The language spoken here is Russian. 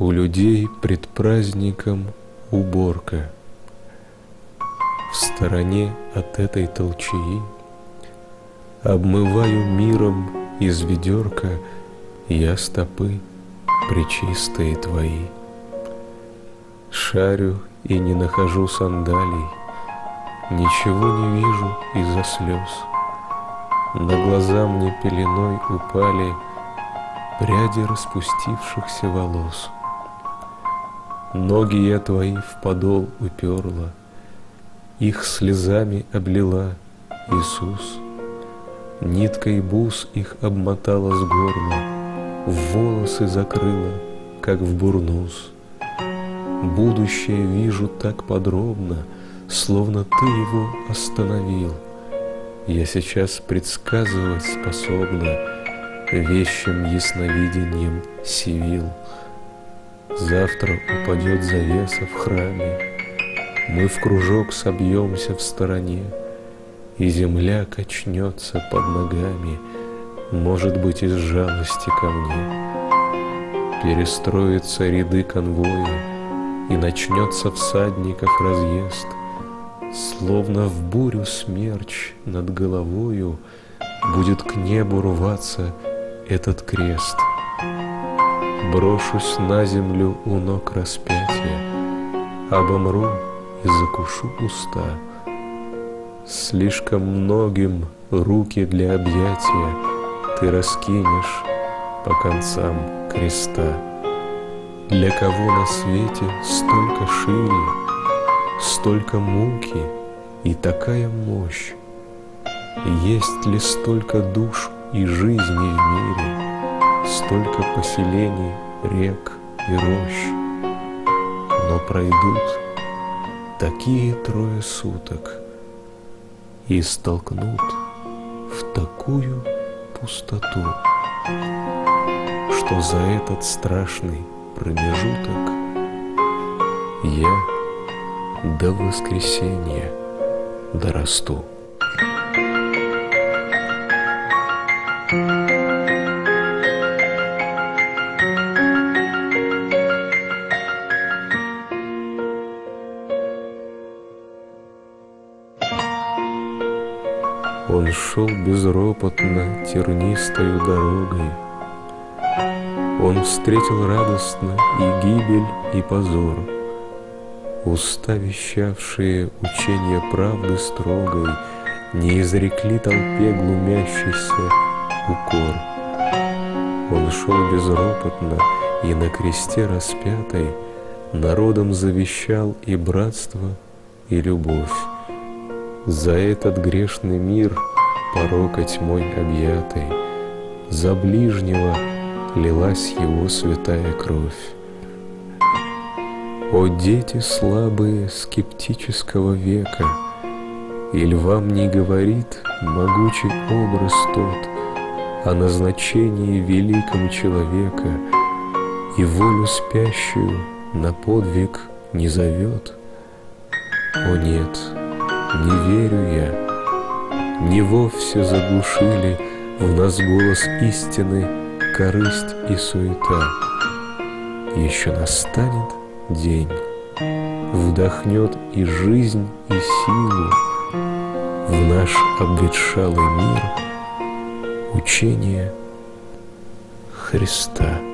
У людей пред праздником уборка. В стороне от этой толчии обмываю миром из ведерка я стопы пречистые твои. Шарю и не нахожу сандалий, ничего не вижу из-за слез. На глаза мне пеленой упали пряди распустившихся волос. Ноги я твои в подол уперла, их слезами облила, Иисус. Ниткой бус их обмотала с горла, в волосы закрыла, как в бурнус. Будущее вижу так подробно, словно ты его остановил. Я сейчас предсказывать способна вещим ясновидением сивил. Завтра упадет завеса в храме, мы в кружок собьемся в стороне, и земля качнется под ногами, может быть, из жалости ко мне. Перестроятся ряды конвоя, и начнется всадников разъезд. Словно в бурю смерч над головою будет к небу рваться этот крест. Брошусь на землю у ног распятия, обомру и закушу уста. Слишком многим руки для объятия ты раскинешь по концам креста. Для кого на свете столько шире, столько муки и такая мощь? Есть ли столько душ и жизней в мире, столько поселений, рек и рощ? Но пройдут такие 3 суток и столкнут в такую пустоту, что за этот страшный промежуток я до воскресенья дорасту. Он шел безропотно тернистою дорогой. Он встретил радостно и гибель, и позор. Уста, вещавшие учения правды строгой, не изрекли толпе глумящийся укор. Он шел безропотно и на кресте распятой народом завещал и братство, и любовь. За этот грешный мир, порокой тьмой объятой, за ближнего лилась его святая кровь. О, дети слабые скептического века, иль вам не говорит могучий образ тот о назначении великом человека и волю спящую на подвиг не зовет? О нет, не верю я, не вовсе заглушили в нас голос истины корысть и суета. Еще настанет день, вдохнет и жизнь, и силу в наш обветшалый мир учение Христа.